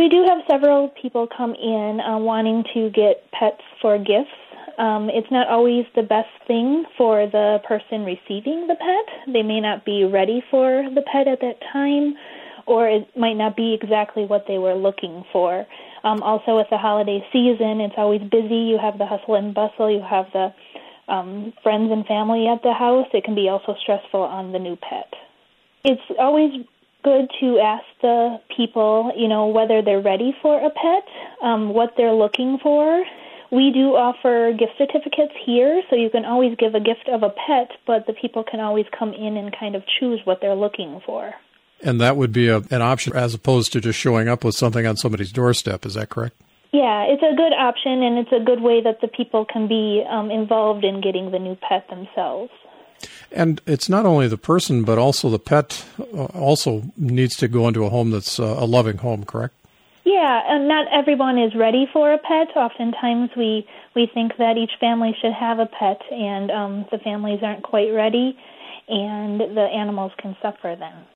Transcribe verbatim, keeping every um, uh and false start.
we do have several people come in uh, wanting to get pets for gifts. Um, it's not always the best thing for the person receiving the pet. They may not be ready for the pet at that time, or it might not be exactly what they were looking for. Um, also, with the holiday season, it's always busy. You have the hustle and bustle. You have the um, friends and family at the house. It can be also stressful on the new pet. It's always good to ask the people, you know, whether they're ready for a pet, um, what they're looking for. We do offer gift certificates here, so you can always give a gift of a pet, but the people can always come in and kind of choose what they're looking for. And that would be a, an option as opposed to just showing up with something on somebody's doorstep. Is that correct? Yeah, it's a good option, and it's a good way that the people can be um, involved in getting the new pet themselves. And it's not only the person, but also the pet also needs to go into a home that's uh, a loving home, correct? Yeah, and not everyone is ready for a pet. Oftentimes we, we think that each family should have a pet, and um, the families aren't quite ready, and the animals can suffer then.